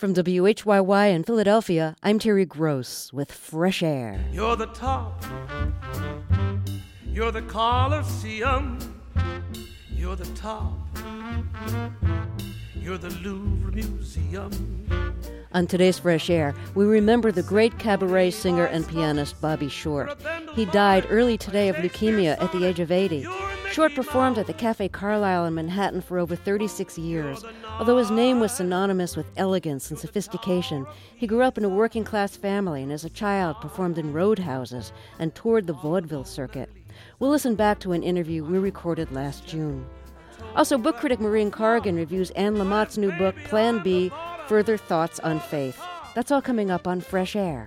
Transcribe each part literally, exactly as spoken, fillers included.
From W H Y Y in Philadelphia, I'm Terry Gross with Fresh Air. You're the top. You're the Colosseum. You're the top. You're the Louvre Museum. On today's Fresh Air, we remember the great cabaret singer and pianist Bobby Short. He died early today of leukemia at the age of eighty. Short performed at the Cafe Carlyle in Manhattan for over thirty-six years. Although his name was synonymous with elegance and sophistication, he grew up in a working-class family and as a child performed in roadhouses and toured the vaudeville circuit. We'll listen back to an interview we recorded last June. Also, book critic Maureen Corrigan reviews Anne Lamott's new book, Plan B, Further Thoughts on Faith. That's all coming up on Fresh Air.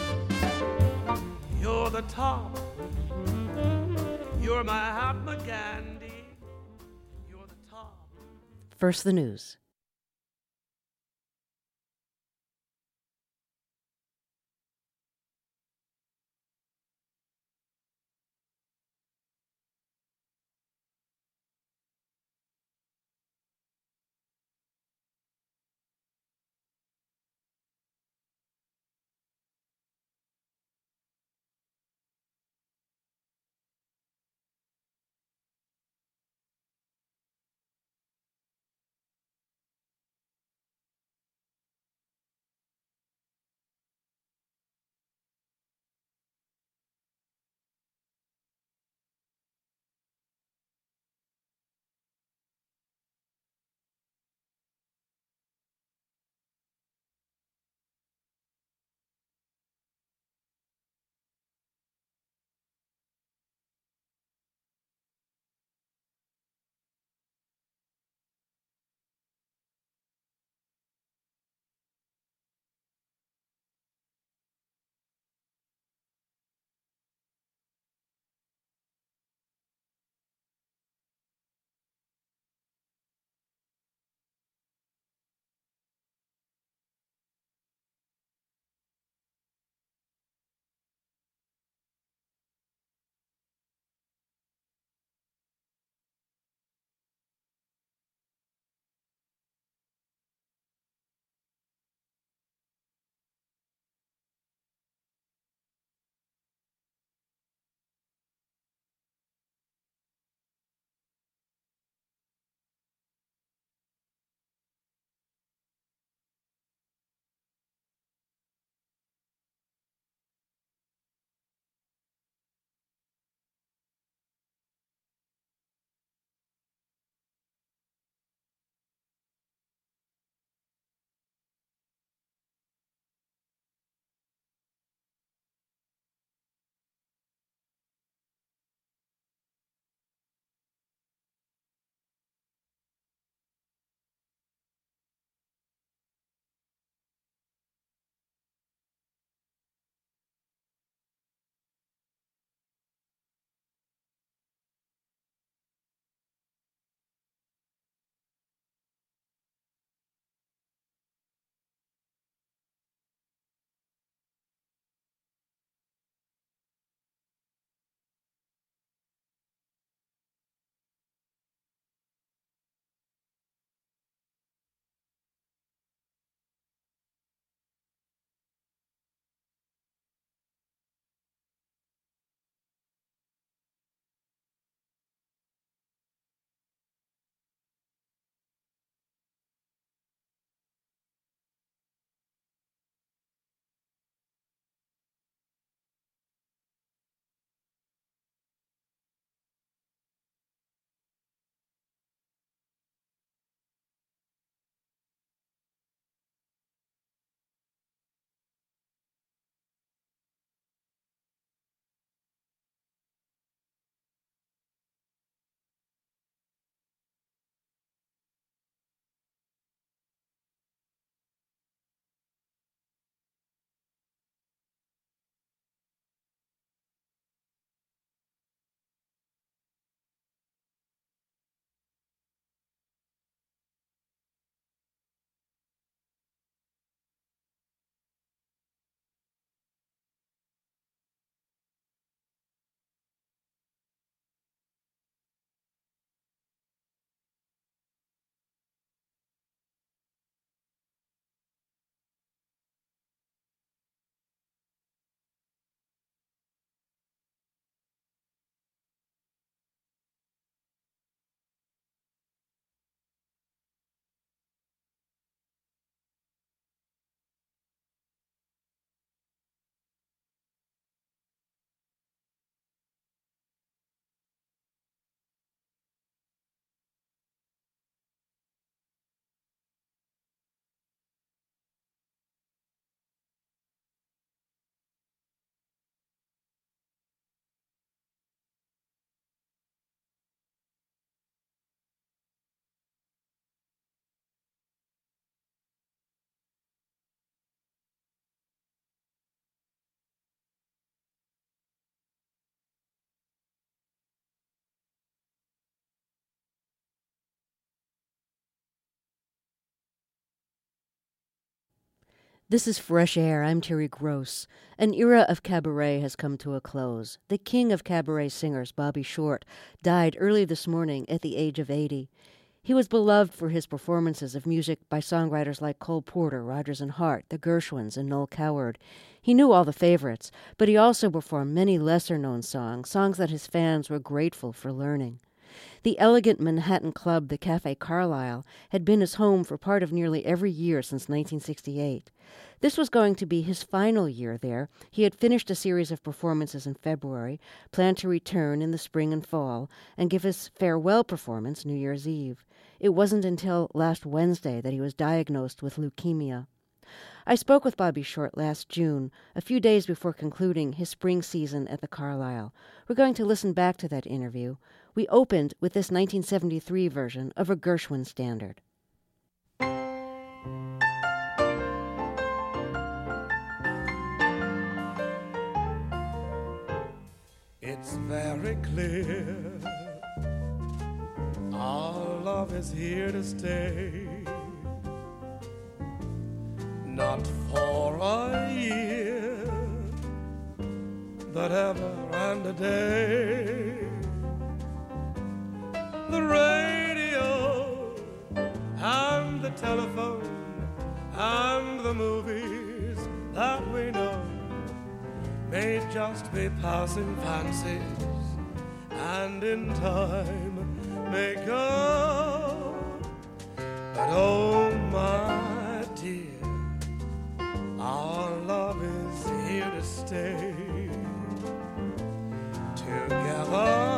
You're the top. You're Mahatma Gandhi. You're the top. First, the news. This is Fresh Air. I'm Terry Gross. An era of cabaret has come to a close. The king of cabaret singers, Bobby Short, died early this morning at the age of eighty. He was beloved for his performances of music by songwriters like Cole Porter, Rodgers and Hart, the Gershwins, and Noel Coward. He knew all the favorites, but he also performed many lesser-known songs, songs that his fans were grateful for learning. The elegant Manhattan club, the Café Carlyle, had been his home for part of nearly every year since nineteen sixty-eight. This was going to be his final year there. He had finished a series of performances in February, planned to return in the spring and fall, and give his farewell performance New Year's Eve. It wasn't until last Wednesday that he was diagnosed with leukemia. I spoke with Bobby Short last June, a few days before concluding his spring season at the Carlyle. We're going to listen back to that interview. We opened with this nineteen seventy-three version of a Gershwin standard. It's very clear our love is here to stay. Not for a year, but ever and a day. The radio and the telephone and the movies that we know may just be passing fancies, and in time may go. But oh my dear, our love is here to stay. Together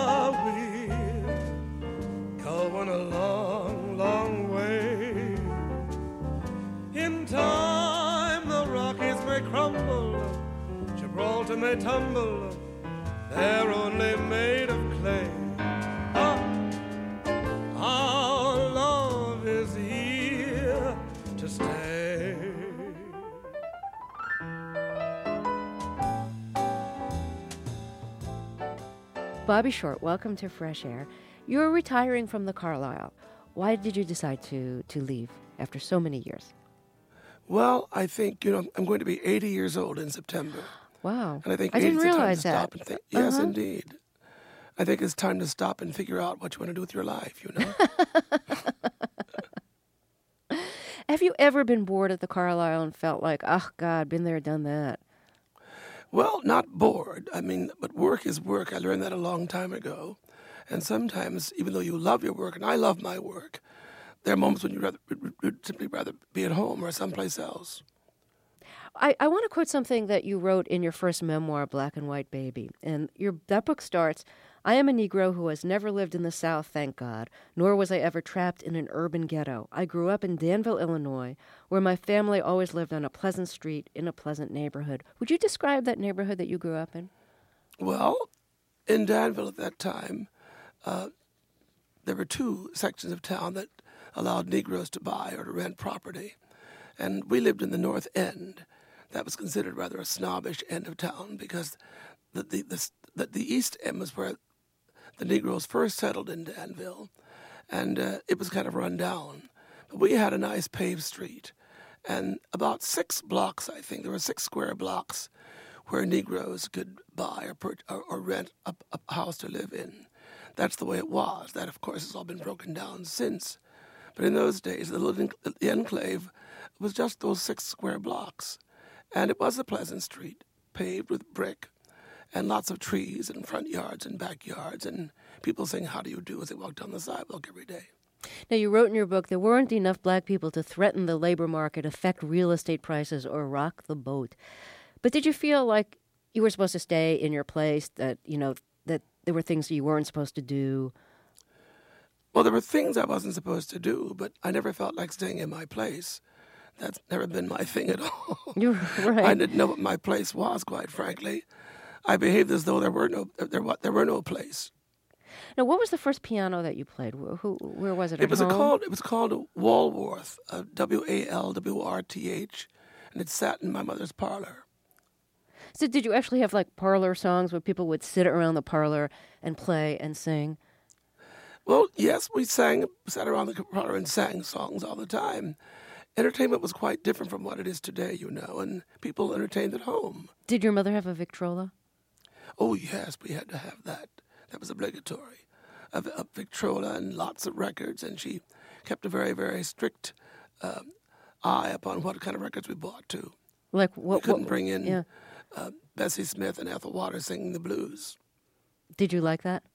we're going a long, long way. In time the Rockies may crumble, Gibraltar may tumble, they're only made of clay. But our love is here to stay. Bobby Short, welcome to Fresh Air. You're retiring from the Carlyle. Why did you decide to, to leave after so many years? Well, I think, you know, I'm going to be eighty years old in September. Wow. And I think I didn't it's time realize to that. stop and think. Yes, Uh-huh. indeed. I think it's time to stop and figure out what you want to do with your life, you know? Have you ever been bored at the Carlyle and felt like, oh, God, been there, done that? Well, not bored. I mean, but work is work. I learned that a long time ago. And sometimes, even though you love your work, and I love my work, there are moments when you'd, rather, you'd simply rather be at home or someplace else. I, I want to quote something that you wrote in your first memoir, Black and White Baby. And your that book starts, I am a Negro who has never lived in the South, thank God, nor was I ever trapped in an urban ghetto. I grew up in Danville, Illinois, where my family always lived on a pleasant street in a pleasant neighborhood. Would you describe that neighborhood that you grew up in? Well, in Danville at that time, uh, there were two sections of town that allowed Negroes to buy or to rent property. And we lived in the North End. That was considered rather a snobbish end of town because the the, the, the, the East End was where the Negroes first settled in Danville, and uh, it was kind of run down. But we had a nice paved street, and about six blocks, I think, there were six square blocks where Negroes could buy or, per, or, or rent a, a house to live in. That's the way it was. That, of course, has all been broken down since. But in those days, the little enc- the enclave was just those six square blocks. And it was a pleasant street, paved with brick, and lots of trees and front yards and backyards, and people saying, how do you do, as they walk down the sidewalk every day. Now, you wrote in your book, there weren't enough black people to threaten the labor market, affect real estate prices, or rock the boat. But did you feel like you were supposed to stay in your place, that, you know, that there were things you weren't supposed to do? Well, there were things I wasn't supposed to do, but I never felt like staying in my place. That's never been my thing at all. You're right. I didn't know what my place was, quite frankly. I behaved as though there were no there, there were no place. Now, what was the first piano that you played? Who, where was it? It at was a home? called it was called Walworth, uh, W A L W R T H, and it sat in my mother's parlor. So, did you actually have like parlor songs where people would sit around the parlor and play and sing? Well, yes, we sang, sat around the parlor and sang songs all the time. entertainment was quite different from what it is today, you know, and people entertained at home. Did your mother have a Victrola? Oh, yes, we had to have that. That was obligatory. A, a Victrola and lots of records, and she kept a very, very strict um, eye upon what kind of records we bought, too. Like what? We couldn't what, bring in yeah. uh, Bessie Smith and Ethel Waters singing the blues. Did you like that?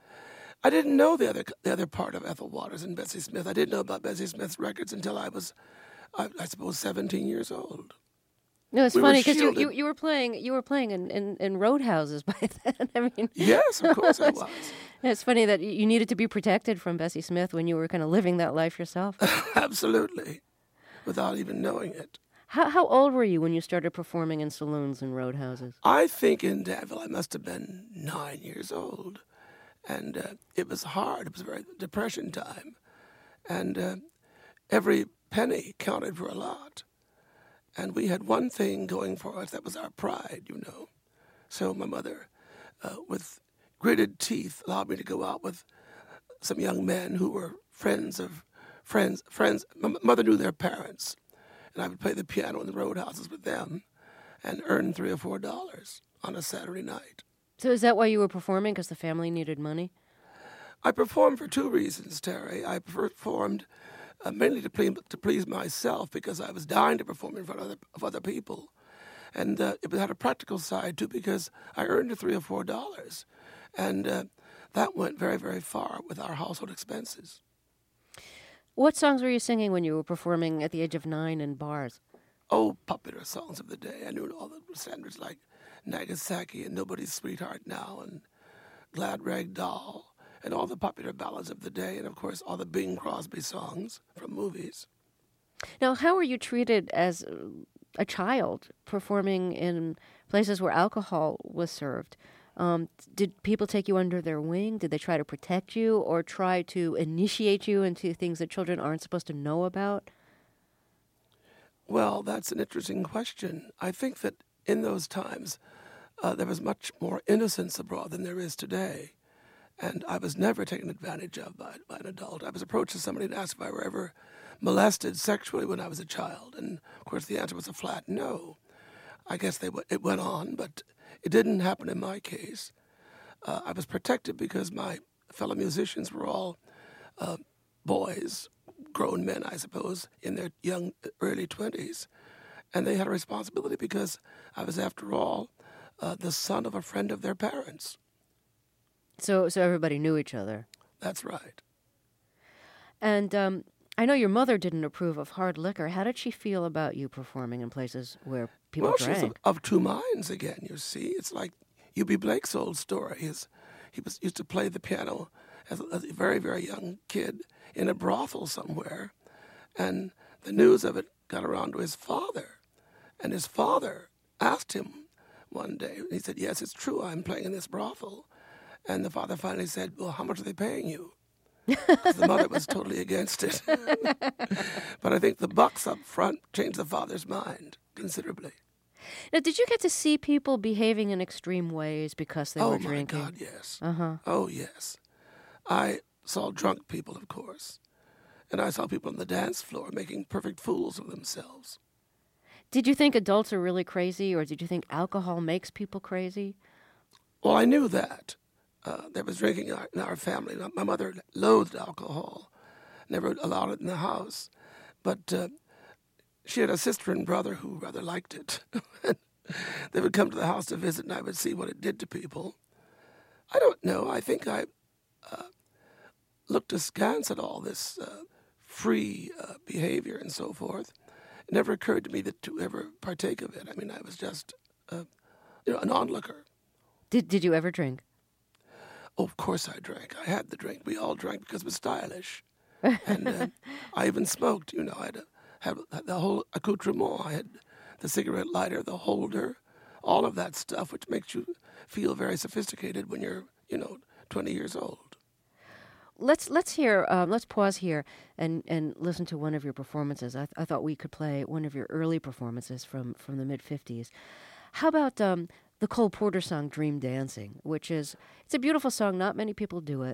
I didn't know the other the other part of Ethel Waters and Bessie Smith. I didn't know about Bessie Smith's records until I was, I, I suppose, seventeen years old. No, it's We were funny because you, you shielded. you were playing you were playing in, in, in roadhouses by then. I mean, Yes, of course I was. it's funny that you needed to be protected from Bessie Smith when you were kind of living that life yourself. Absolutely, without even knowing it. How how old were you when you started performing in saloons and roadhouses? I think in Danville I must have been nine years old. And uh, it was hard. It was a very depression time. And uh, every penny counted for a lot. And we had one thing going for us, that was our pride, you know. So my mother, uh, with gritted teeth, allowed me to go out with some young men who were friends of friends. Friends. My mother knew their parents. And I would play the piano in the roadhouses with them and earn three or four dollars on a Saturday night. So is that why you were performing? Because the family needed money? I performed for two reasons, Terry. I performed uh, mainly to please, to please myself because I was dying to perform in front of other, of other people. And uh, it had a practical side, too, because I earned three or four dollars. And uh, that went very, very far with our household expenses. What songs were you singing when you were performing at the age of nine in bars? Oh, popular songs of the day. I knew all the standards like Nagasaki and Nobody's Sweetheart Now and Glad Rag Doll and all the popular ballads of the day and, of course, all the Bing Crosby songs from movies. Now, how were you treated as a child performing in places where alcohol was served? Um, did people take you under their wing? Did they try to protect you or try to initiate you into things that children aren't supposed to know about? Well, that's an interesting question. I think that in those times, uh, there was much more innocence abroad than there is today. And I was never taken advantage of by, by an adult. I was approached as somebody and asked if I were ever molested sexually when I was a child. And, of course, the answer was a flat no. I guess they w- it went on, but it didn't happen in my case. Uh, I was protected because my fellow musicians were all uh, boys, grown men, I suppose, in their young, early twenties. And they had a responsibility because I was, after all, uh, the son of a friend of their parents. So so everybody knew each other. That's right. And um, I know your mother didn't approve of hard liquor. How did she feel about you performing in places where people well, drank? she's of, of two minds again, you see. It's like U B Blake's old story. His, he was used to play the piano as a, as a very, very young kid in a brothel somewhere. And the news of it got around to his father. And his father asked him one day, and he said, yes, it's true, I'm playing in this brothel. And the father finally said, well, how much are they paying you? Because the mother was totally against it. But I think the bucks up front changed the father's mind considerably. Now, did you get to see people behaving in extreme ways because they oh, were drinking? Oh, my God, yes. Uh-huh. Oh, yes. I saw drunk people, of course. And I saw people on the dance floor making perfect fools of themselves. Did you think adults are really crazy, or did you think alcohol makes people crazy? Well, I knew that. Uh, there was drinking in our family. My mother loathed alcohol, never allowed it in the house. But uh, she had a sister and brother who rather liked it. They would come to the house to visit, and I would see what it did to people. I don't know. I think I uh, looked askance at all this uh, free uh, behavior and so forth. It never occurred to me that to ever partake of it. I mean, I was just uh, you know, an onlooker. Did Did you ever drink? Oh, of course I drank. I had the drink. We all drank because it was stylish. And uh, I even smoked, you know. I had, a, had the whole accoutrement. I had the cigarette lighter, the holder, all of that stuff, which makes you feel very sophisticated when you're, you know, twenty years old. Let's let's hear. Um, let's pause here and, and listen to one of your performances. I, th- I thought we could play one of your early performances from, from the mid fifties. How about um, the Cole Porter song "Dream Dancing," which is it's a beautiful song. Not many people do it.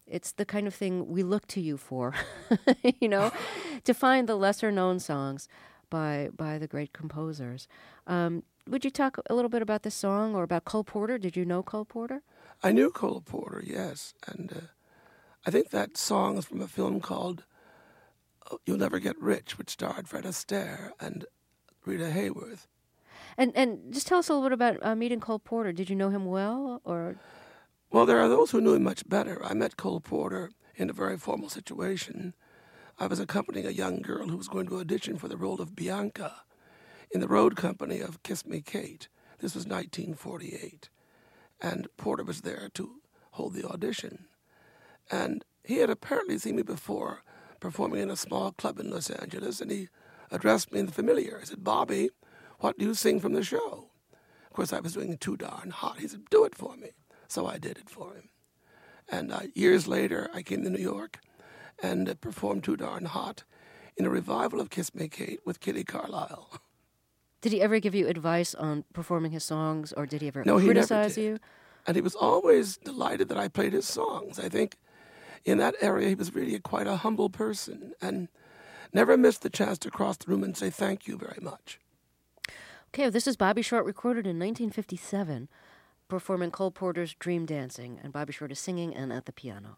It's the kind of thing we look to you for, you know, to find the lesser-known songs by by the great composers. Um, would you talk a little bit about this song or about Cole Porter? Did you know Cole Porter? I knew Cole Porter, yes. And uh, I think that song is from a film called You'll Never Get Rich, which starred Fred Astaire and Rita Hayworth. And and just tell us a little bit about uh, meeting Cole Porter. Did you know him well, or? Well, there are those who knew him much better. I met Cole Porter in a very formal situation. I was accompanying a young girl who was going to audition for the role of Bianca in the road company of Kiss Me Kate. This was nineteen forty-eight. And Porter was there to hold the audition. And he had apparently seen me before performing in a small club in Los Angeles, and he addressed me in the familiar. He said, "Bobby, what do you sing from the show?" Of course, I was doing Too Darn Hot. He said, "Do it for me." So I did it for him. And uh, years later, I came to New York and uh, performed Too Darn Hot in a revival of Kiss Me Kate with Kitty Carlisle. Did he ever give you advice on performing his songs, or did he ever no, criticize he never did. you? And he was always delighted that I played his songs. I think in that area he was really quite a humble person and never missed the chance to cross the room and say thank you very much. Okay, well, this is Bobby Short, recorded in nineteen fifty-seven, performing Cole Porter's Dream Dancing, and Bobby Short is singing and at the piano.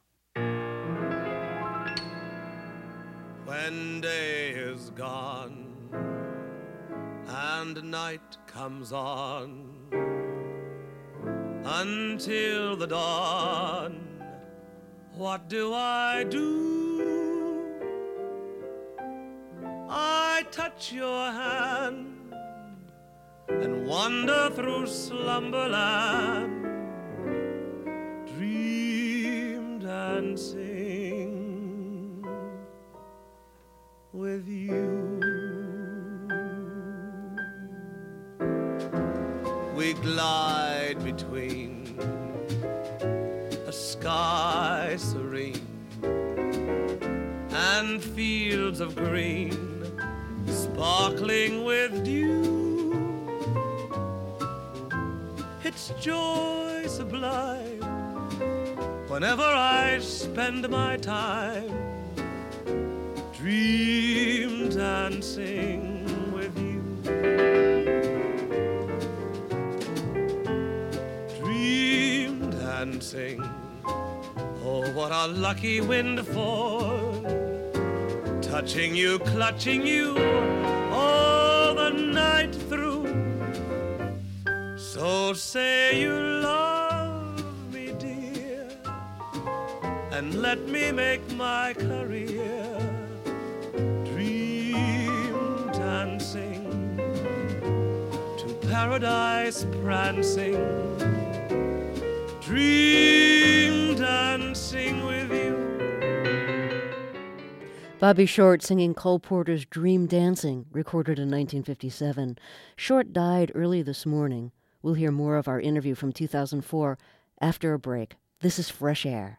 When day is gone and night comes on until the dawn, what do I do? I touch your hand and wander through slumberland, dream dancing with you. We glide between a sky serene and fields of green sparkling with dew. It's joy sublime whenever I spend my time dream dancing with you. Dream dancing, oh what a lucky windfall, touching you, clutching you all the night through. So say you love me, dear, and let me make my career dream dancing, to paradise prancing, dream dancing with you. Bobby Short singing Cole Porter's Dream Dancing, recorded in nineteen fifty-seven. Short died early this morning. We'll hear more of our interview from two thousand four after a break. This is Fresh Air.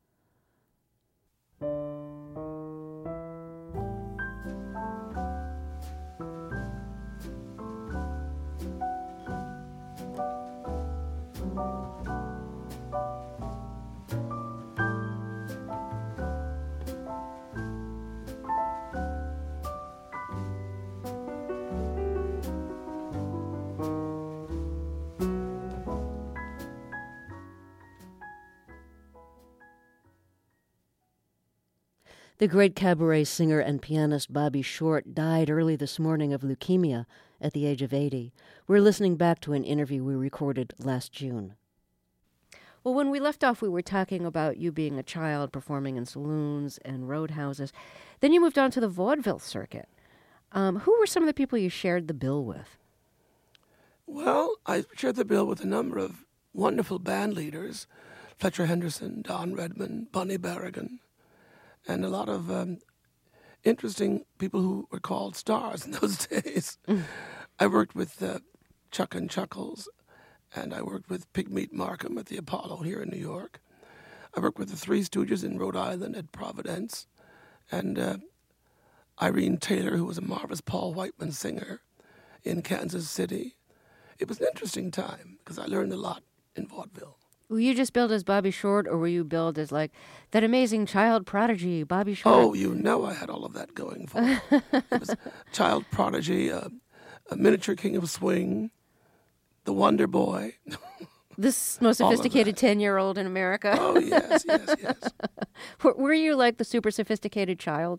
The great cabaret singer and pianist Bobby Short died early this morning of leukemia at the age of eighty. We're listening back to an interview we recorded last June. Well, when we left off, we were talking about you being a child performing in saloons and roadhouses. Then you moved on to the vaudeville circuit. Um, who were some of the people you shared the bill with? Well, I shared the bill with a number of wonderful band leaders, Fletcher Henderson, Don Redman, Bunny Berrigan, and a lot of um, interesting people who were called stars in those days. Mm. I worked with uh, Chuck and Chuckles, and I worked with Pigmeat Markham at the Apollo here in New York. I worked with the Three Stooges in Rhode Island at Providence, and uh, Irene Taylor, who was a marvelous Paul Whiteman singer in Kansas City. It was an interesting time because I learned a lot in vaudeville. Were you just billed as Bobby Short, or were you billed as like that amazing child prodigy, Bobby Short? Oh, you know I had all of that going for me. It was child prodigy, uh, a miniature king of swing, the Wonder Boy. This most sophisticated ten-year-old in America. Oh, yes, yes, yes. Were, were you like the super sophisticated child?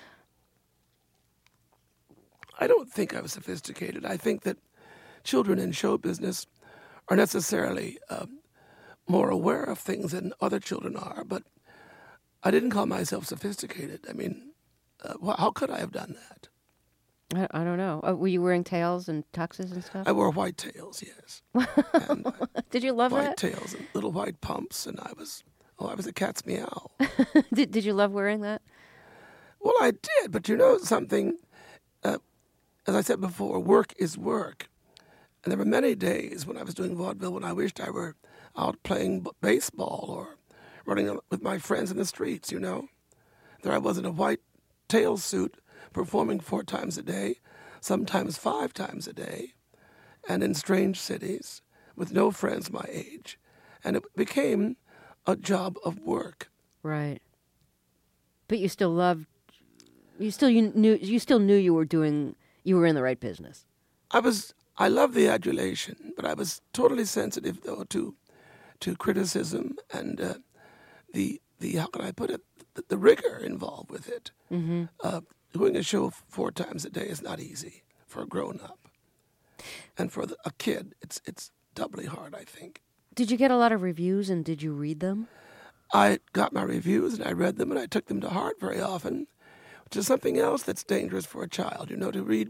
I don't think I was sophisticated. I think that children in show business are necessarily um, more aware of things than other children are, but I didn't call myself sophisticated. I mean, uh, wh- how could I have done that? I, I don't know. Uh, were you wearing tails and tuxes and stuff? I wore white tails, yes. And, uh, Did you love white that? tails and little white pumps, and I was, oh, I was a cat's meow. did, did you love wearing that? Well, I did, but you know something? Uh, as I said before, work is work. And there were many days when I was doing vaudeville when I wished I were out playing b- baseball or running with my friends in the streets, you know. There I was in a white tail suit performing four times a day, sometimes five times a day, and in strange cities with no friends my age. And it became a job of work. Right. But you still loved, you still you knew, you still knew you were doing, you were in the right business. I was, I loved the adulation, but I was totally sensitive, though, to to criticism and uh, the, the, how can I put it, the, the rigor involved with it. Mm-hmm. Uh, doing a show four times a day is not easy for a grown-up. And for the, a kid, it's it's doubly hard, I think. Did you get a lot of reviews, and did you read them? I got my reviews, and I read them, and I took them to heart very often, which is something else that's dangerous for a child, you know, to read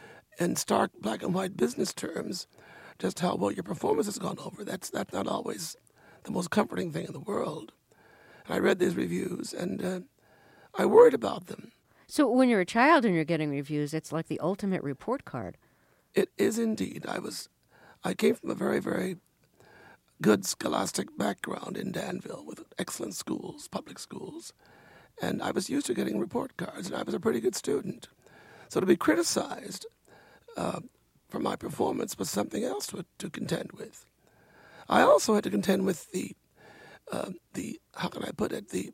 in stark black and white business terms just how well your performance has gone over. That's, that's not always the most comforting thing in the world. And I read these reviews, and uh, I worried about them. So when you're a child and you're getting reviews, it's like the ultimate report card. It is indeed. I was, I came from a very, very good scholastic background in Danville with excellent schools, public schools. And I was used to getting report cards, and I was a pretty good student. So to be criticized uh, for my performance was something else to, to contend with. I also had to contend with the, uh, the how can I put it, the,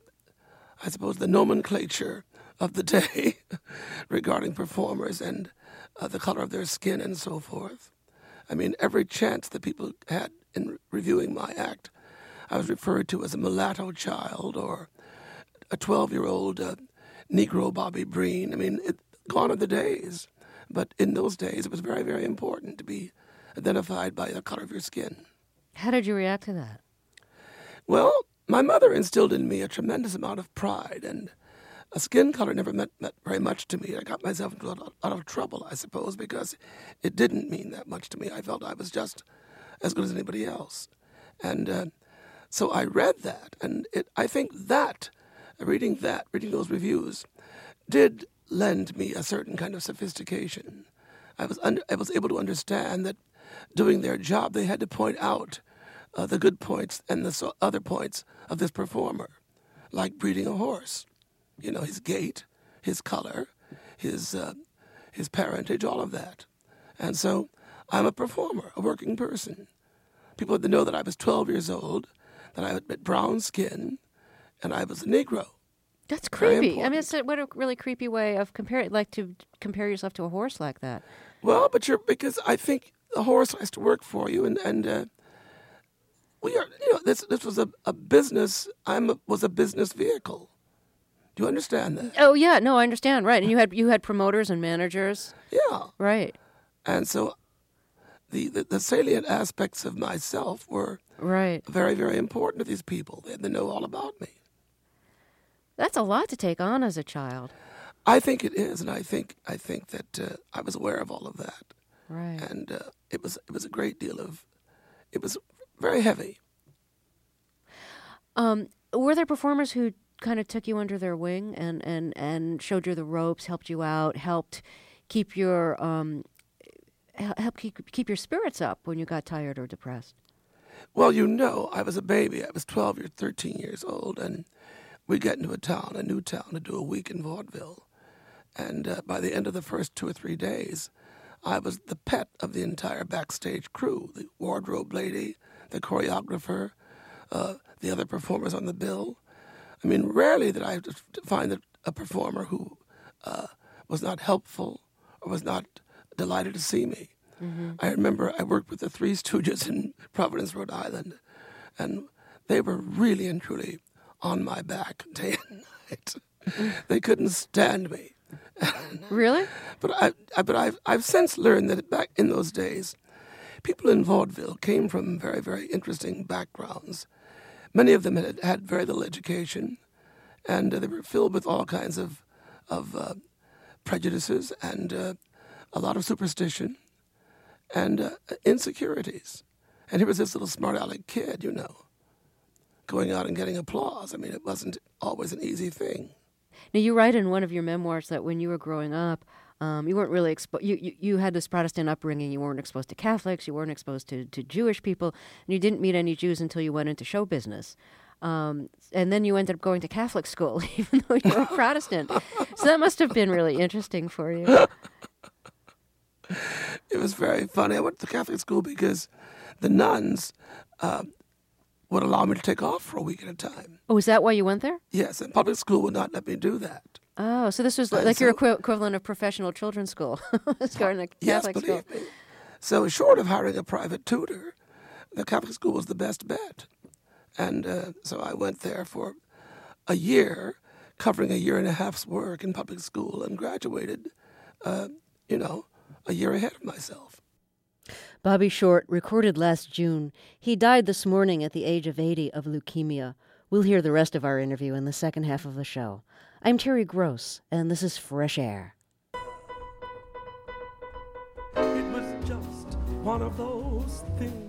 I suppose, the nomenclature of the day regarding performers and uh, the color of their skin and so forth. I mean, every chance that people had in reviewing my act, I was referred to as a mulatto child or a twelve-year-old uh, Negro Bobby Breen. I mean, it, gone are the days. But in those days, it was very, very important to be identified by the color of your skin. How did you react to that? Well, my mother instilled in me a tremendous amount of pride, and a skin color never meant, meant very much to me. I got myself into a lot, a lot of trouble, I suppose, because it didn't mean that much to me. I felt I was just as good as anybody else. And uh, so I read that, and it, I think that, reading that, reading those reviews, did lend me a certain kind of sophistication. I was under, I was able to understand that doing their job, they had to point out uh, the good points and the so other points of this performer, like breeding a horse. You know, his gait, his color, his uh, his parentage, all of that. And so I'm a performer, a working person. People had to know that I was twelve years old, that I had brown skin, and I was a Negro. That's creepy. I mean, it's a, what a really creepy way of comparing, like to compare yourself to a horse like that. Well, but you're, because I think the horse has to work for you, and, and uh, we are, you know, this this was a, a business, I was a business vehicle. Do you understand that? Oh, yeah, no, I understand, right. And you had you had promoters and managers. Yeah. Right. And so the, the, the salient aspects of myself were right. very, very important to these people. They had to know all about me. That's a lot to take on as a child. I think it is, and I think I think that uh, I was aware of all of that. Right. And uh, it was it was a great deal of, it was very heavy. Um, were there performers who kind of took you under their wing and, and, and showed you the ropes, helped you out, helped keep your um, help keep keep your spirits up when you got tired or depressed? Well, you know, I was a baby. I was twelve or thirteen years old, and we'd get into a town, a new town, to do a week in vaudeville. And uh, by the end of the first two or three days, I was the pet of the entire backstage crew, the wardrobe lady, the choreographer, uh, the other performers on the bill. I mean, rarely did I find that a performer who uh, was not helpful or was not delighted to see me. Mm-hmm. I remember I worked with the Three Stooges in Providence, Rhode Island, and they were really and truly on my back day and night. They couldn't stand me. Really? But I, I but I've I've since learned that back in those days, people in vaudeville came from very very interesting backgrounds. Many of them had had very little education, and uh, they were filled with all kinds of of uh, prejudices and uh, a lot of superstition and uh, insecurities. And here was this little smart-aleck kid, you know, going out and getting applause. I mean, it wasn't always an easy thing. Now, you write in one of your memoirs that when you were growing up, um, you weren't really exposed. You, you you had this Protestant upbringing. You weren't exposed to Catholics. You weren't exposed to, to Jewish people, and you didn't meet any Jews until you went into show business. Um, and then you ended up going to Catholic school, even though you were Protestant. So that must have been really interesting for you. It was very funny. I went to Catholic school because the nuns uh, would allow me to take off for a week at a time. Oh, is that why you went there? Yes, and public school would not let me do that. Oh, so this was like, like so, your equi- equivalent of professional children's school. Going to Catholic yes, school. believe me. So short of hiring a private tutor, the Catholic school was the best bet. And uh, so I went there for a year, covering a year and a half's work in public school, and graduated, uh, you know, a year ahead of myself. Bobby Short recorded last June. He died this morning at the age of eighty of leukemia. We'll hear the rest of our interview in the second half of the show. I'm Terry Gross, and this is Fresh Air. It was just one of those things.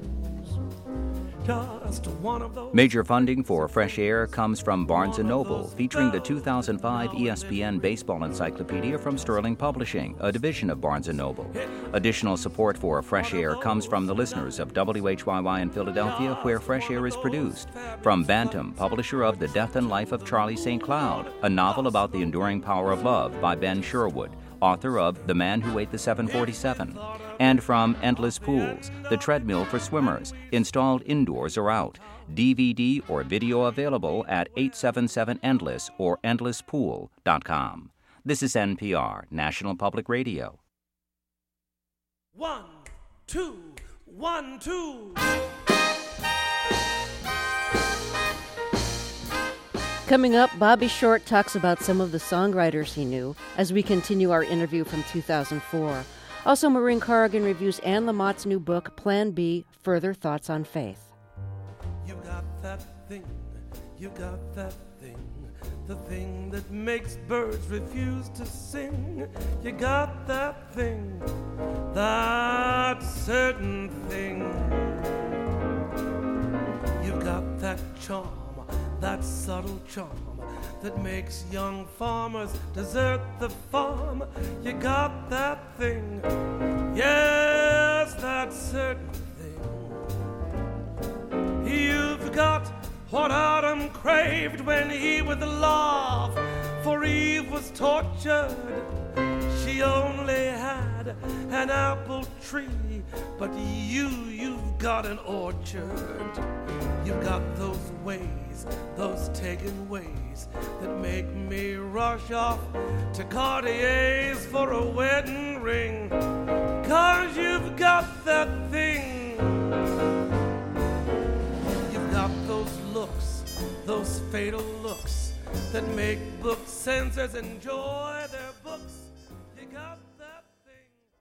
Just one of those. Major funding for Fresh Air comes from Barnes and Noble, featuring the two thousand five E S P N Baseball Encyclopedia from Sterling Publishing, a division of Barnes and Noble. Additional support for Fresh Air comes from the listeners of W H Y Y in Philadelphia, where Fresh Air is produced. From Bantam, publisher of The Death and Life of Charlie Saint Cloud, a novel about the enduring power of love by Ben Sherwood, author of The Man Who Ate the seven forty-seven. And from Endless Pools, the treadmill for swimmers, installed indoors or out. D V D or video available at eight seven seven endless or endless pool dot com. This is N P R, National Public Radio. One, two, one, two. Coming up, Bobby Short talks about some of the songwriters he knew as we continue our interview from two thousand four. Also, Maureen Corrigan reviews Anne Lamott's new book, Plan B, Further Thoughts on Faith. You got that thing, you got that thing, the thing that makes birds refuse to sing. You got that thing, that certain thing. You got that charm, that subtle charm that makes young farmers desert the farm. You got that thing, yes, that certain thing. You've got what Adam craved when he would laugh, for Eve was tortured. She only had an apple tree, but you, you've got an orchard. You've got those ways, those taken ways that make me rush off to Cartier's for a wedding ring. 'Cause you've got that thing. You've got those looks, those fatal looks that make book censors enjoy their books. You got that thing.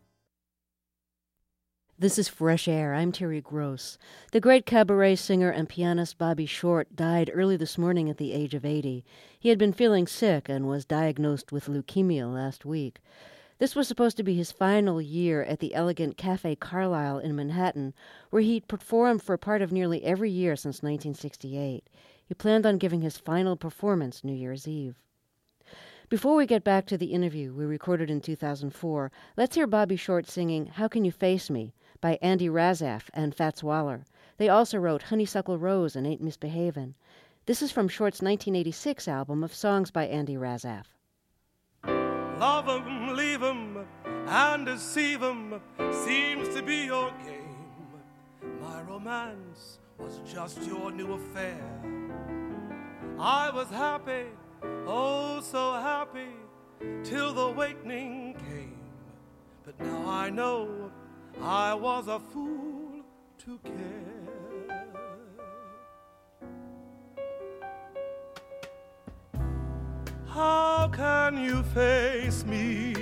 This is Fresh Air. I'm Terry Gross. The great cabaret singer and pianist Bobby Short died early this morning at the age of eighty. He had been feeling sick and was diagnosed with leukemia last week. This was supposed to be his final year at the elegant Cafe Carlyle in Manhattan, where he'd performed for part of nearly every year since nineteen sixty-eight. He planned on giving his final performance New Year's Eve. Before we get back to the interview we recorded in two thousand four, let's hear Bobby Short singing How Can You Face Me by Andy Razaf and Fats Waller. They also wrote Honeysuckle Rose and Ain't Misbehavin'. This is from Short's nineteen eighty-six album of songs by Andy Razaf. Love 'em, leave 'em, and deceive 'em seems to be your game. My romance was just your new affair. I was happy, oh so happy, till the awakening came. But now I know I was a fool to care. How can you face me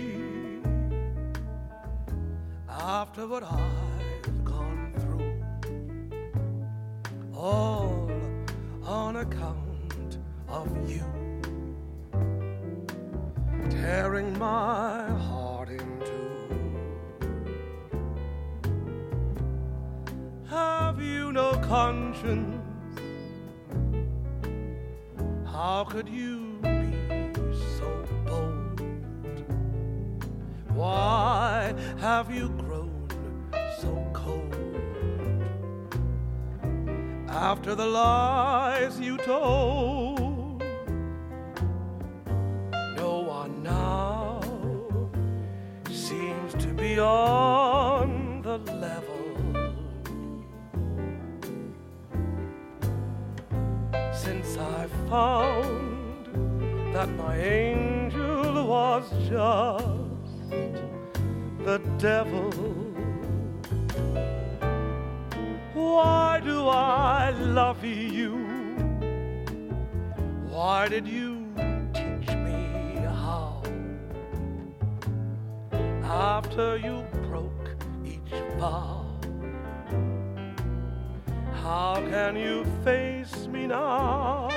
after what I've gone through? All on account of you, tearing my heart in two. Have you no conscience? How could you be so bold? Why have you grown so cold? After the lies you told, no one now seems to be on the level. Since I found that my angel was just the devil, why do I love you? Why did you teach me how? After you broke each vow, how can you face me now?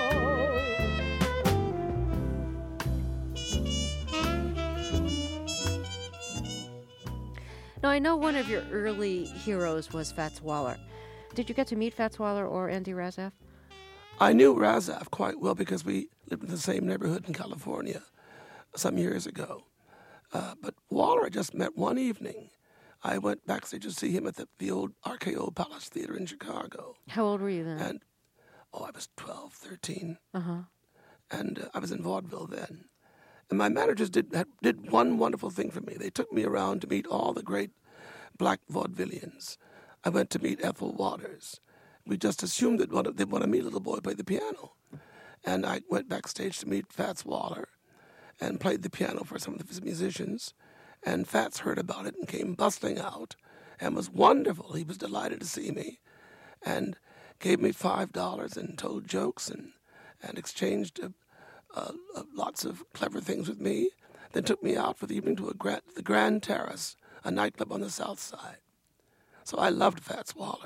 Now, I know one of your early heroes was Fats Waller. Did you get to meet Fats Waller or Andy Razaf? I knew Razaf quite well because we lived in the same neighborhood in California some years ago. Uh, but Waller I just met one evening. I went backstage to see him at the, the old R K O Palace Theater in Chicago. How old were you then? And, oh, I was twelve, thirteen. Uh-huh. And uh, I was in vaudeville then. And my managers did had, did one wonderful thing for me. They took me around to meet all the great black vaudevillians. I went to meet Ethel Waters. We just assumed that one of, they want to meet a little boy play the piano. And I went backstage to meet Fats Waller and played the piano for some of his musicians. And Fats heard about it and came bustling out and was wonderful. He was delighted to see me and gave me five dollars and told jokes and, and exchanged uh, uh, uh, lots of clever things with me. Then took me out for the evening to a gra- the Grand Terrace, a nightclub on the South Side. So I loved Fats Waller.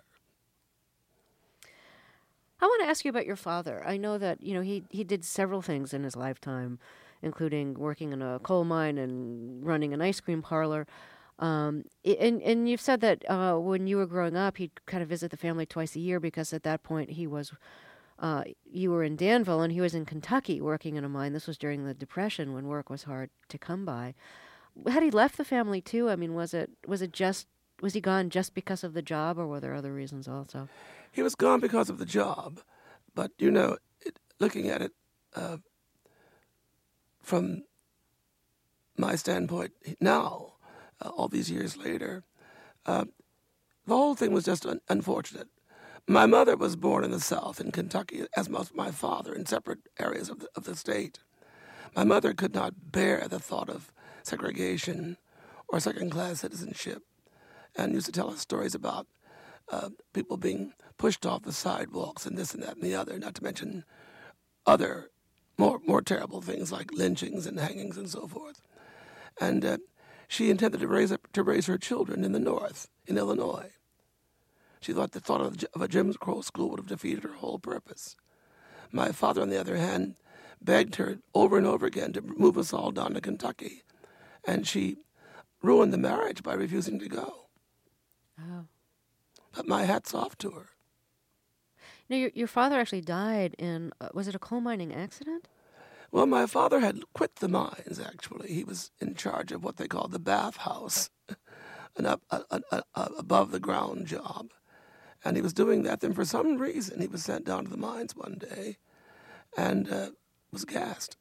I want to ask you about your father. I know that, you know, he, he did several things in his lifetime, including working in a coal mine and running an ice cream parlor. Um, and, and you've said that uh, when you were growing up, he'd kind of visit the family twice a year because at that point he was, uh, you were in Danville and he was in Kentucky working in a mine. This was during the Depression when work was hard to come by. Had he left the family too? I mean, was it was it just, was he gone just because of the job or were there other reasons also? He was gone because of the job. But, you know, it, looking at it uh, from my standpoint now, uh, all these years later, uh, the whole thing was just un- unfortunate. My mother was born in the South, in Kentucky, as was my father, in separate areas of the, of the state. My mother could not bear the thought of segregation or second-class citizenship and used to tell us stories about uh, people being pushed off the sidewalks and this and that and the other, not to mention other more more terrible things like lynchings and hangings and so forth. And uh, she intended to raise up, to raise her children in the North, in Illinois. She thought the thought of, of a Jim Crow school would have defeated her whole purpose. My father, on the other hand, begged her over and over again to move us all down to Kentucky, and she ruined the marriage by refusing to go. Oh. But my hat's off to her. Now, your, your father actually died in, uh, was it a coal mining accident? Well, my father had quit the mines, actually. He was in charge of what they call the bathhouse, an up, a, a, a, a above-the-ground job. And he was doing that. Then for some reason, he was sent down to the mines one day and uh, was gassed,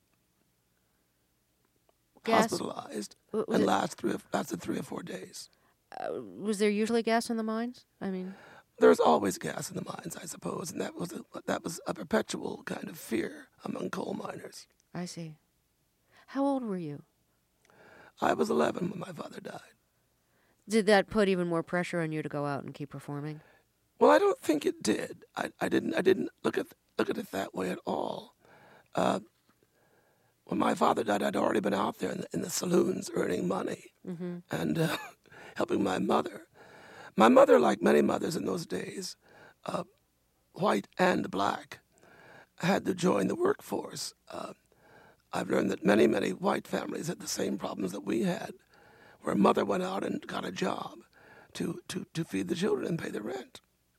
Gas? hospitalized, Was and it- last three, lasted three or four days. Uh, was there usually gas in the mines? I mean, There's always gas in the mines, I suppose, and that was a, that was a perpetual kind of fear among coal miners. I see. How old were you? I was eleven when my father died. Did that put even more pressure on you to go out and keep performing? Well, I don't think it did. I, I didn't I didn't look at look at it that way at all. Uh, when my father died, I'd already been out there in the, in the saloons earning money mm-hmm. and uh, helping my mother. My mother, like many mothers in those days, uh, white and black, had to join the workforce. Uh, I've learned that many, many white families had the same problems that we had, where a mother went out and got a job to, to, to feed the children and pay the rent.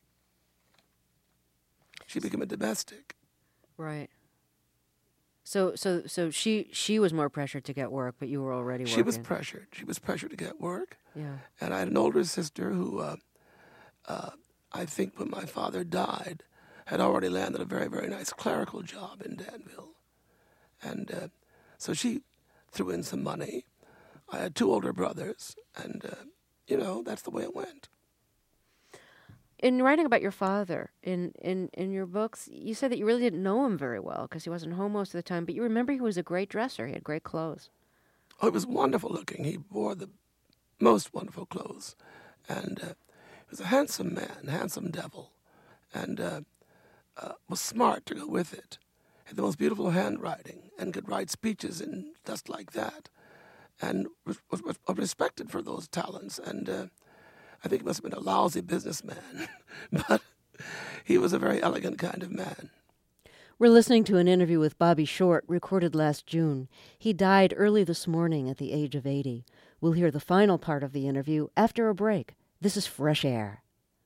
She became a domestic. Right. So so so she she was more pressured to get work, but you were already working. She was pressured. She was pressured to get work. Yeah. And I had an older sister who, uh, uh, I think when my father died, had already landed a very, very nice clerical job in Danville. And uh, so she threw in some money. I had two older brothers, and, uh, you know, that's the way it went. In writing about your father, in, in, in your books, you said that you really didn't know him very well because he wasn't home most of the time, but you remember he was a great dresser. He had great clothes. Oh, he was wonderful looking. He wore the most wonderful clothes. And uh, he was a handsome man, handsome devil, and uh, uh, was smart to go with it. Had the most beautiful handwriting and could write speeches and just like that. And was, was, was respected for those talents. And uh, I think he must have been a lousy businessman, but he was a very elegant kind of man. We're listening to an interview with Bobby Short, recorded last June. He died early this morning at the age of eighty. We'll hear the final part of the interview after a break. This is Fresh Air.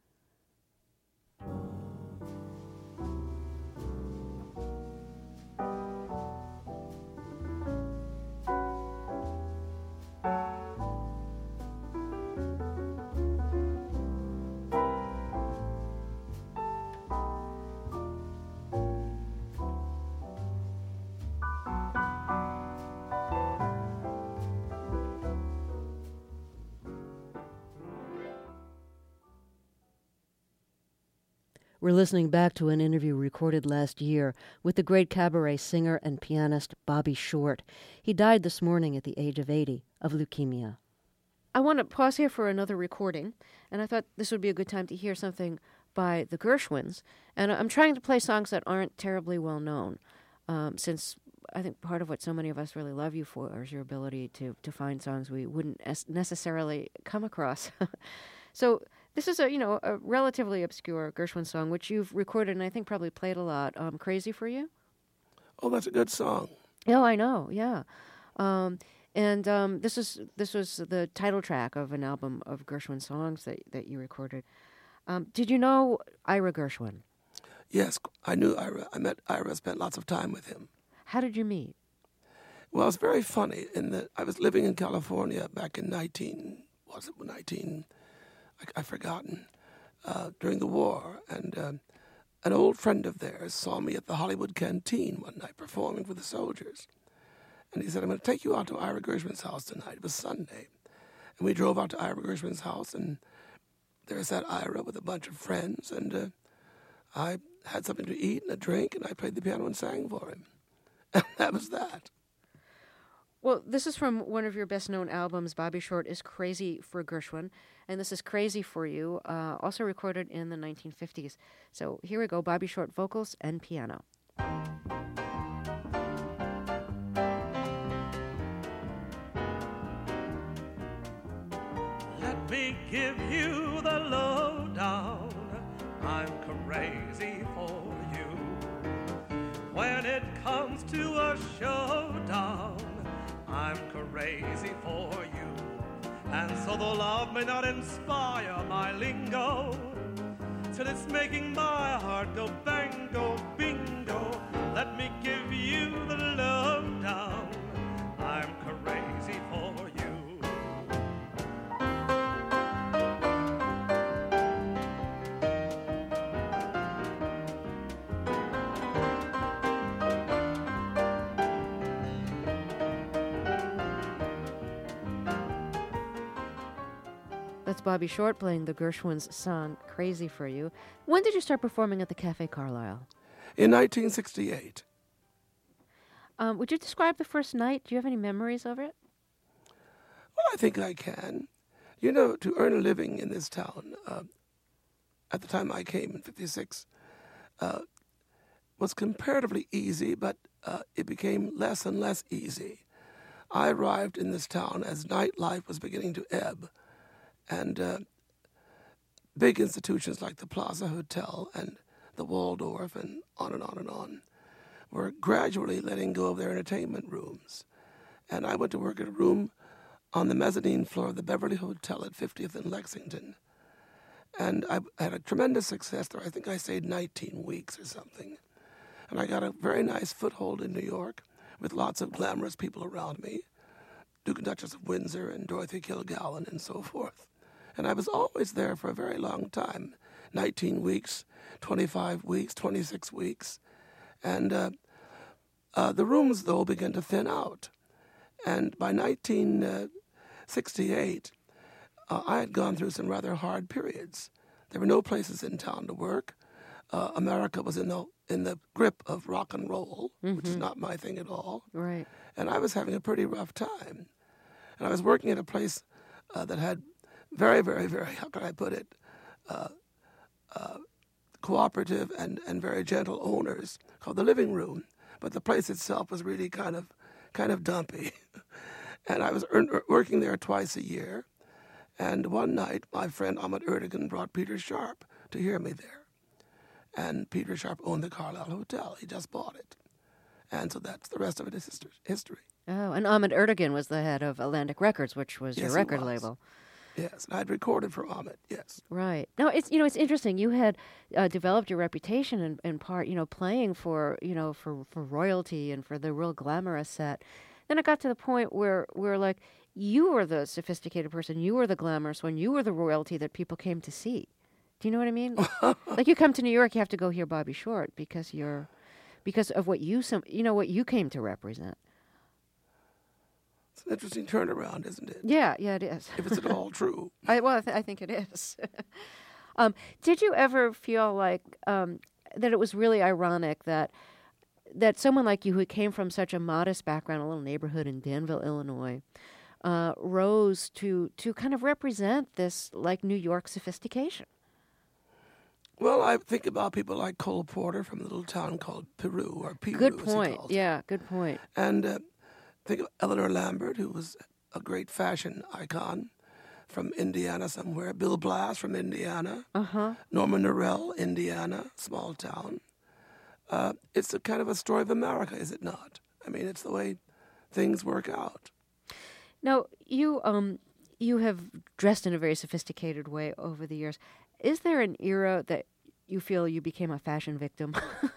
We're listening back to an interview recorded last year with the great cabaret singer and pianist Bobby Short. He died this morning at the age of eighty of leukemia. I want to pause here for another recording, and I thought this would be a good time to hear something by the Gershwins. And I'm trying to play songs that aren't terribly well known, um, since I think part of what so many of us really love you for is your ability to, to find songs we wouldn't necessarily come across. So this is a, you know, a relatively obscure Gershwin song, which you've recorded and I think probably played a lot. Um, Crazy for You? Oh, that's a good song. Oh, I know, yeah. Um, and um, this is this was the title track of an album of Gershwin songs that, that you recorded. Um, did you know Ira Gershwin? Yes, I knew Ira. I met Ira, spent lots of time with him. How did you meet? Well, it's very funny in that I was living in California back in nineteen, was it nineteen? I've forgotten, uh, during the war, and uh, an old friend of theirs saw me at the Hollywood Canteen one night performing for the soldiers. And he said, I'm going to take you out to Ira Gershwin's house tonight. It was Sunday. And we drove out to Ira Gershwin's house, and there sat Ira with a bunch of friends, and uh, I had something to eat and a drink, and I played the piano and sang for him. And that was that. Well, this is from one of your best-known albums, Bobby Short is Crazy for Gershwin, and this is Crazy for You, uh, also recorded in the nineteen fifties. So here we go, Bobby Short vocals and piano. Let me give you the lowdown. I'm crazy for you. When it comes to a showdown, I'm crazy for you. And so though love may not inspire my lingo, till it's making my heart go bang, go bingo, let me give you the lowdown. I'm crazy for you. That's Bobby Short playing the Gershwins' song Crazy for You. When did you start performing at the Cafe Carlyle? In nineteen sixty-eight. Um, would you describe the first night? Do you have any memories of it? Well, I think I can. You know, to earn a living in this town, uh, at the time I came in fifty-six, uh, was comparatively easy, but uh, it became less and less easy. I arrived in this town as nightlife was beginning to ebb, and uh, big institutions like the Plaza Hotel and the Waldorf and on and on and on were gradually letting go of their entertainment rooms. And I went to work at a room on the mezzanine floor of the Beverly Hotel at fiftieth and Lexington. And I had a tremendous success there. I think I stayed nineteen weeks or something. And I got a very nice foothold in New York with lots of glamorous people around me, Duke and Duchess of Windsor and Dorothy Kilgallen and so forth. And I was always there for a very long time, nineteen weeks, twenty-five weeks, twenty-six weeks. And uh, uh, the rooms, though, began to thin out. And by nineteen sixty-eight, uh, I had gone through some rather hard periods. There were no places in town to work. Uh, America was in the in the grip of rock and roll, mm-hmm. which is not my thing at all. Right. And I was having a pretty rough time. And I was working at a place uh, that had very, very, very, how can I put it, uh, uh, cooperative and, and very gentle owners called the Living Room. But the place itself was really kind of kind of dumpy. And I was earn, working there twice a year. And one night, my friend Ahmet Ertegun brought Peter Sharp to hear me there. And Peter Sharp owned the Carlyle Hotel. He just bought it. And so that's the rest of it is history. Oh, and Ahmet Ertegun was the head of Atlantic Records, which was yes, your record was. label. Yes, and I'd recorded for Ahmet, yes. Right. Now, it's, you know, it's interesting. You had uh, developed your reputation in, in part, you know, playing for, you know, for, for royalty and for the real glamorous set. Then it got to the point where, where, like, you were the sophisticated person. You were the glamorous one. You were the royalty that people came to see. Do you know what I mean? Like, you come to New York, you have to go hear Bobby Short because you're, because of what you, some, you know, what you came to represent. It's an interesting turnaround, isn't it? Yeah, yeah, it is. If it's at all true. I, well, I, th- I think it is. um, did you ever feel like um, that it was really ironic that that someone like you, who came from such a modest background, a little neighborhood in Danville, Illinois, uh, rose to to kind of represent this like New York sophistication? Well, I think about people like Cole Porter from a little town called Peru, or Peru, Good as he point. calls it. Yeah, good point. And uh, think of Eleanor Lambert, who was a great fashion icon from Indiana somewhere. Bill Blass from Indiana. Uh-huh. Norman Norell, Indiana, small town. Uh, it's a kind of a story of America, is it not? I mean, it's the way things work out. Now, you um you have dressed in a very sophisticated way over the years. Is there an era that you feel you became a fashion victim?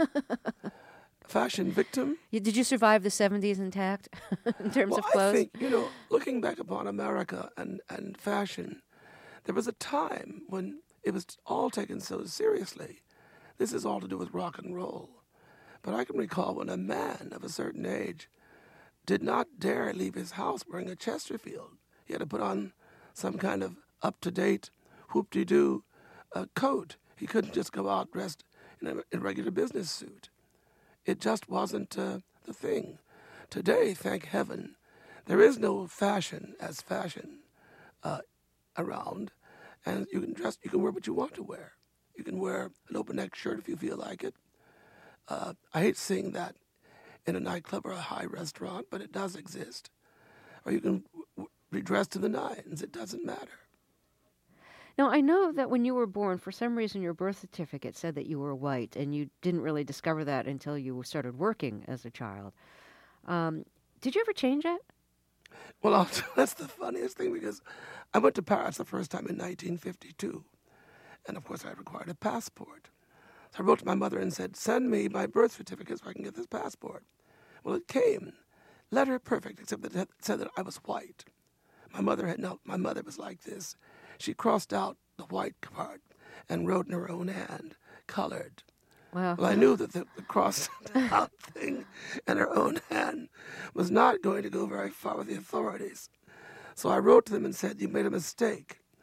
Fashion victim? You, did you survive the seventies intact in terms well, of clothes? I think, you know, looking back upon America and, and fashion, there was a time when it was all taken so seriously. This is all to do with rock and roll. But I can recall when a man of a certain age did not dare leave his house wearing a Chesterfield. He had to put on some kind of up-to-date, whoop-de-doo uh, coat. He couldn't just go out dressed in a, in a regular business suit. It just wasn't uh, the thing. Today, thank heaven, there is no fashion as fashion uh, around, and you can dress, you can wear what you want to wear. You can wear an open-neck shirt if you feel like it. Uh, I hate seeing that in a nightclub or a high restaurant, but it does exist. Or you can w- be dressed to the nines. It doesn't matter. Now, I know that when you were born, for some reason, your birth certificate said that you were white, and you didn't really discover that until you started working as a child. Um, did you ever change it? Well, I'll, that's the funniest thing, because I went to Paris the first time in nineteen fifty-two, and of course I required a passport. So I wrote to my mother and said, send me my birth certificate so I can get this passport. Well, it came, letter perfect, except that it said that I was white. My mother had no, my mother was like this. She crossed out the white part and wrote in her own hand, colored. Wow. Well, I knew that the, the crossed out thing in her own hand was not going to go very far with the authorities. So I wrote to them and said, you made a mistake.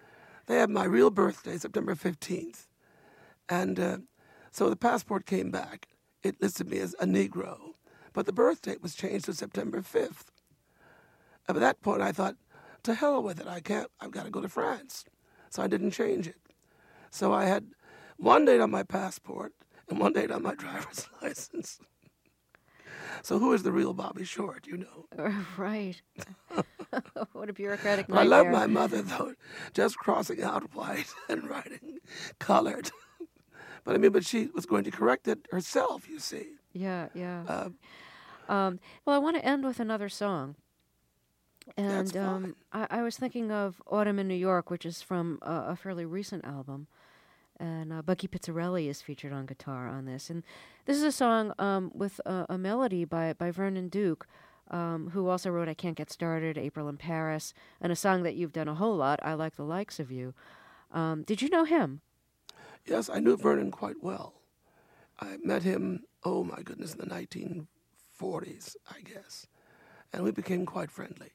they had my real birthday, September fifteenth. And uh, so the passport came back. It listed me as a Negro, but the birth date was changed to September fifth. And at that point, I thought, to hell with it. I can't, I've got to go to France. So I didn't change it. So I had one date on my passport and one date on my driver's license. So who is the real Bobby Short, you know? Right. What a bureaucratic nightmare. I love my mother, though, just crossing out white and writing colored. But I mean, but she was going to correct it herself, you see. Yeah, yeah. Uh, um, well, I want to end with another song. And That's fine. um, I, I was thinking of Autumn in New York, which is from uh, a fairly recent album. And uh, Bucky Pizzarelli is featured on guitar on this. And this is a song um, with a, a melody by, by Vernon Duke, um, who also wrote I Can't Get Started, April in Paris, and a song that you've done a whole lot, I Like the Likes of You. Um, did you know him? Yes, I knew Vernon quite well. I met him, oh my goodness, in the nineteen forties, I guess. And we became quite friendly.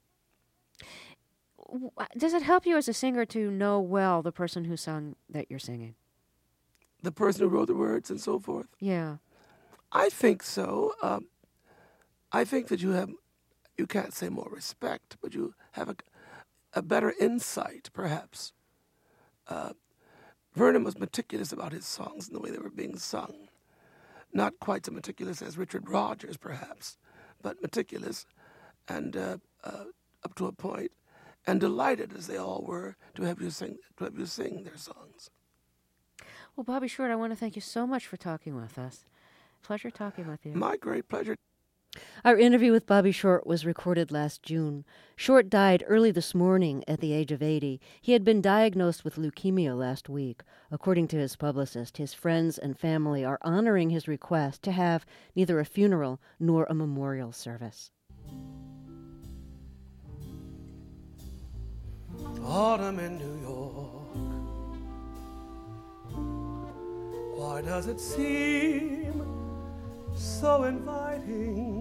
Does it help you as a singer to know well the person who sung that you're singing? The person who wrote the words and so forth? Yeah. I think so. Um, I think that you have, you can't say more respect, but you have a, a better insight, perhaps. Uh, Vernon was meticulous about his songs and the way they were being sung. Not quite so meticulous as Richard Rodgers, perhaps, but meticulous and uh, uh, up to a point, and delighted as they all were to have you sing, to have you sing their songs. Well, Bobby Short, I want to thank you so much for talking with us. Pleasure talking with you. My great pleasure. Our interview with Bobby Short was recorded last June. Short died early this morning at the age of eighty. He had been diagnosed with leukemia last week. According to his publicist, his friends and family are honoring his request to have neither a funeral nor a memorial service. Autumn in New York, why does it seem so inviting?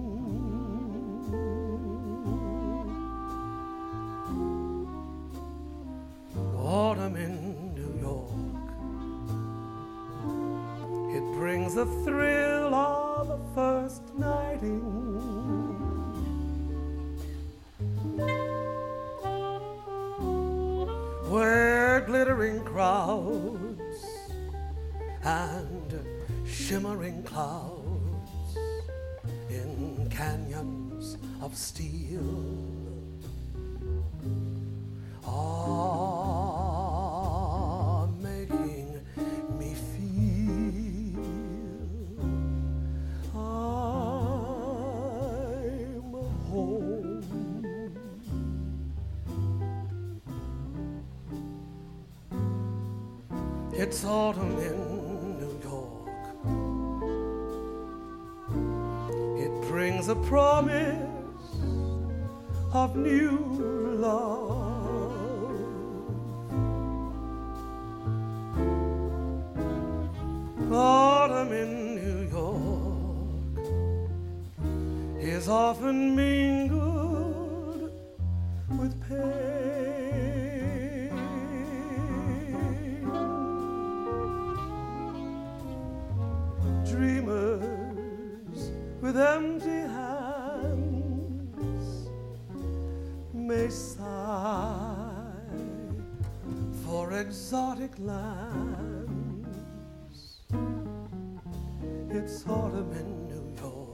Autumn in New York, it brings the thrill of a first nighting. Where glittering crowds and shimmering clouds in canyons of steel are making me feel I'm home. It's autumn in New York. It brings a promise of new love. Autumn in New York is often mingled with pain. Dreamers with empty hands may sigh for exotic lands. It's autumn in New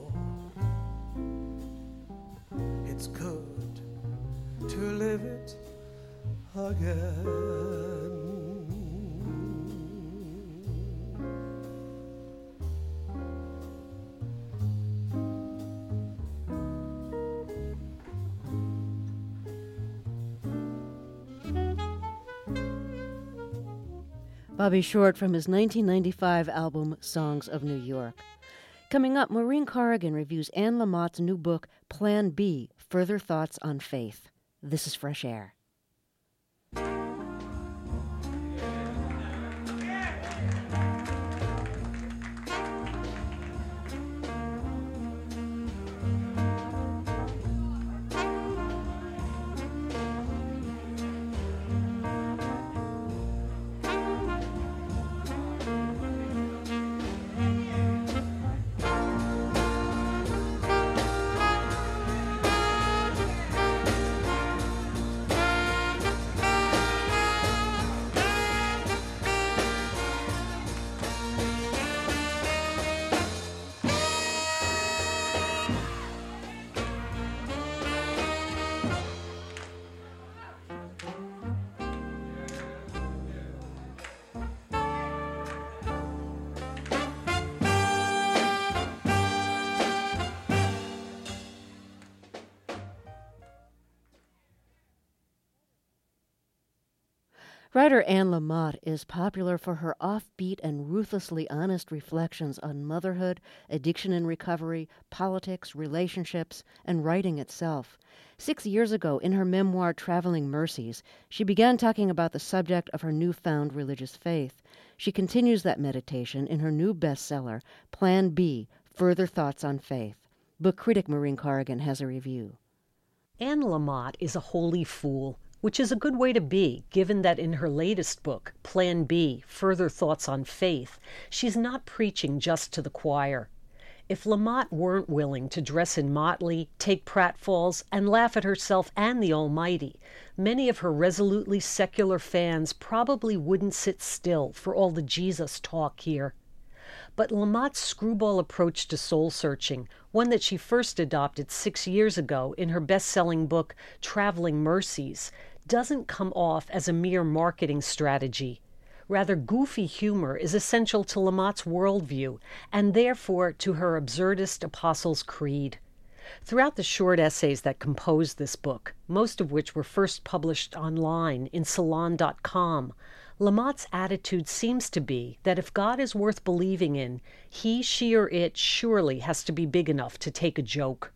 York. It's good to live it again. Bobby Short from his nineteen ninety-five album Songs of New York. Coming up, Maureen Corrigan reviews Anne Lamott's new book, Plan B, Further Thoughts on Faith. This is Fresh Air. Writer Anne Lamott is popular for her offbeat and ruthlessly honest reflections on motherhood, addiction and recovery, politics, relationships, and writing itself. Six years ago, in her memoir Traveling Mercies, she began talking about the subject of her newfound religious faith. She continues that meditation in her new bestseller, Plan B, Further Thoughts on Faith. Book critic Maureen Corrigan has a review. Anne Lamott is a holy fool, which is a good way to be, given that in her latest book, Plan B, Further Thoughts on Faith, she's not preaching just to the choir. If Lamott weren't willing to dress in motley, take pratfalls, and laugh at herself and the Almighty, many of her resolutely secular fans probably wouldn't sit still for all the Jesus talk here. But Lamott's screwball approach to soul-searching, one that she first adopted six years ago in her best-selling book, Traveling Mercies, doesn't come off as a mere marketing strategy. Rather, goofy humor is essential to Lamott's worldview, and therefore to her absurdist Apostles' Creed. Throughout the short essays that compose this book, most of which were first published online in Salon dot com, Lamott's attitude seems to be that if God is worth believing in, he, she, or it surely has to be big enough to take a joke.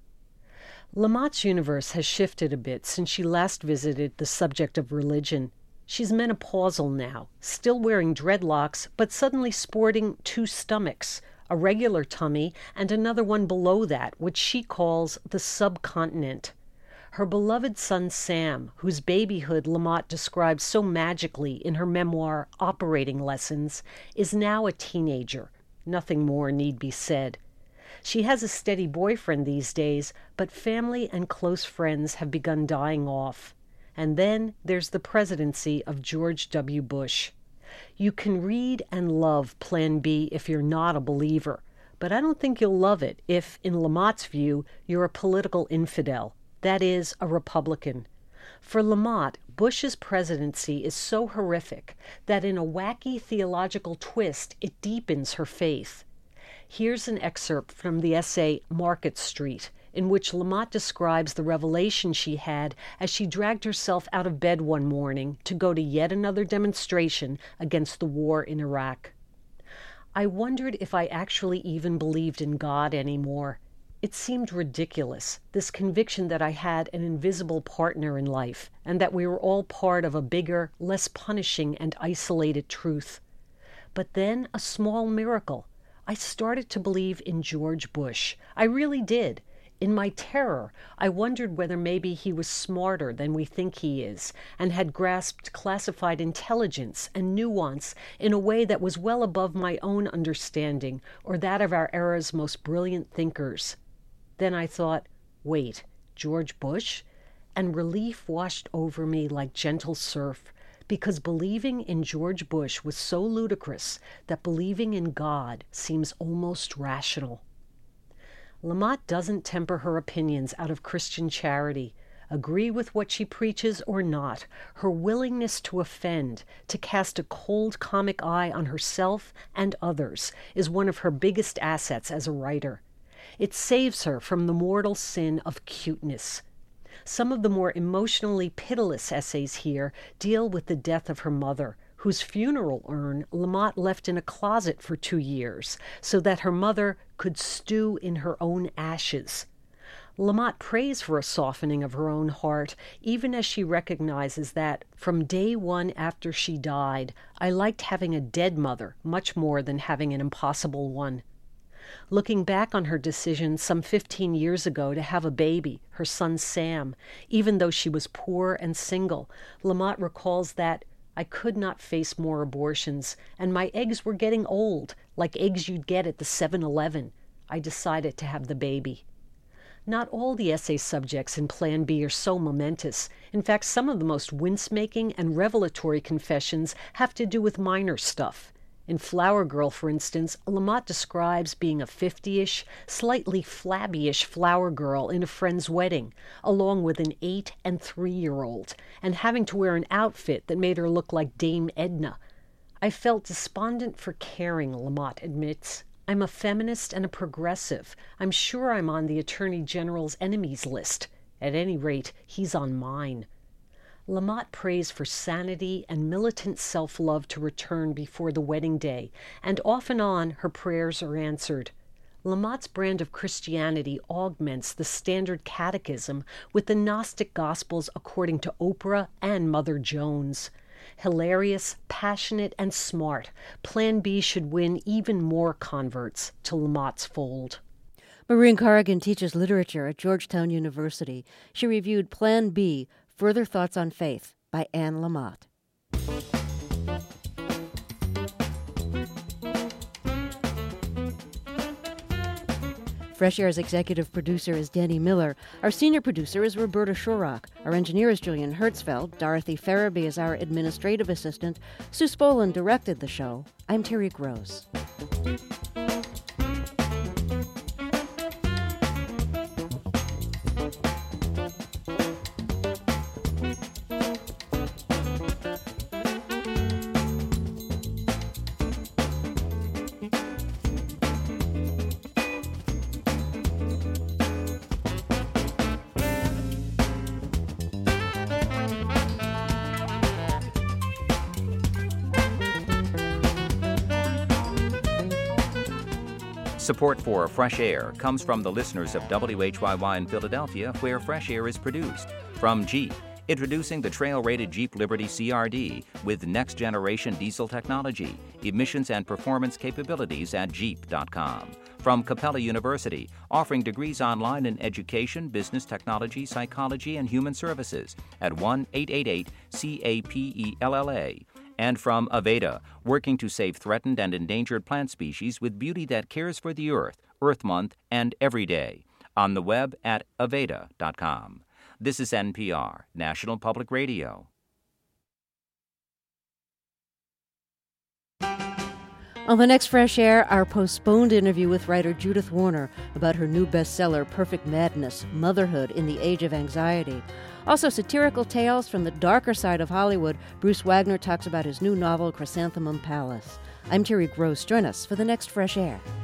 Lamott's universe has shifted a bit since she last visited the subject of religion. She's menopausal now, still wearing dreadlocks, but suddenly sporting two stomachs, a regular tummy and another one below that, which she calls the subcontinent. Her beloved son Sam, whose babyhood Lamott describes so magically in her memoir Operating Lessons, is now a teenager. Nothing more need be said. She has a steady boyfriend these days, but family and close friends have begun dying off. And then there's the presidency of George W. Bush. You can read and love Plan B if you're not a believer, but I don't think you'll love it if, in Lamott's view, you're a political infidel. That is, a Republican. For Lamott, Bush's presidency is so horrific that in a wacky theological twist, it deepens her faith. Here's an excerpt from the essay Market Street, in which Lamott describes the revelation she had as she dragged herself out of bed one morning to go to yet another demonstration against the war in Iraq. I wondered if I actually even believed in God anymore. It seemed ridiculous, this conviction that I had an invisible partner in life, and that we were all part of a bigger, less punishing and isolated truth. But then a small miracle. I started to believe in George Bush. I really did. In my terror, I wondered whether maybe he was smarter than we think he is, and had grasped classified intelligence and nuance in a way that was well above my own understanding or that of our era's most brilliant thinkers. Then I thought, wait, George Bush? And relief washed over me like gentle surf, because believing in George Bush was so ludicrous that believing in God seems almost rational. Lamott doesn't temper her opinions out of Christian charity. Agree with what she preaches or not, her willingness to offend, to cast a cold comic eye on herself and others, is one of her biggest assets as a writer. It saves her from the mortal sin of cuteness. Some of the more emotionally pitiless essays here deal with the death of her mother, whose funeral urn Lamott left in a closet for two years so that her mother could stew in her own ashes. Lamott prays for a softening of her own heart, even as she recognizes that, from day one after she died, I liked having a dead mother much more than having an impossible one. Looking back on her decision some fifteen years ago to have a baby, her son Sam, even though she was poor and single, Lamott recalls that, I could not face more abortions, and my eggs were getting old, like eggs you'd get at the seven eleven. I decided to have the baby. Not all the essay subjects in Plan B are so momentous. In fact, some of the most wince-making and revelatory confessions have to do with minor stuff. In Flower Girl, for instance, Lamott describes being a fifty-ish, slightly flabby-ish flower girl in a friend's wedding, along with an eight- and three-year-old, and having to wear an outfit that made her look like Dame Edna. I felt despondent for caring, Lamott admits. I'm a feminist and a progressive. I'm sure I'm on the Attorney General's enemies list. At any rate, he's on mine. LaMotte prays for sanity and militant self-love to return before the wedding day, and off and on her prayers are answered. LaMotte's brand of Christianity augments the standard catechism with the Gnostic Gospels according to Oprah and Mother Jones. Hilarious, passionate, and smart, Plan B should win even more converts to LaMotte's fold. Maureen Corrigan teaches literature at Georgetown University. She reviewed Plan B, Further Thoughts on Faith by Anne Lamott. Fresh Air's executive producer is Danny Miller. Our senior producer is Roberta Shorrock. Our engineer is Julian Hertzfeld. Dorothy Farabee is our administrative assistant. Sue Spolin directed the show. I'm Terry Gross. Support for Fresh Air comes from the listeners of W H Y Y in Philadelphia, where Fresh Air is produced. From Jeep, introducing the trail-rated Jeep Liberty C R D with next-generation diesel technology, emissions and performance capabilities at jeep dot com. From Capella University, offering degrees online in education, business technology, psychology, and human services at one eight eight eight C A P E L L A. And from Aveda, working to save threatened and endangered plant species with beauty that cares for the earth, Earth Month, and every day. On the web at aveda dot com. This is N P R, National Public Radio. On the next Fresh Air, our postponed interview with writer Judith Warner about her new bestseller, Perfect Madness, Motherhood in the Age of Anxiety. Also, satirical tales from the darker side of Hollywood. Bruce Wagner talks about his new novel, Chrysanthemum Palace. I'm Terry Gross. Join us for the next Fresh Air.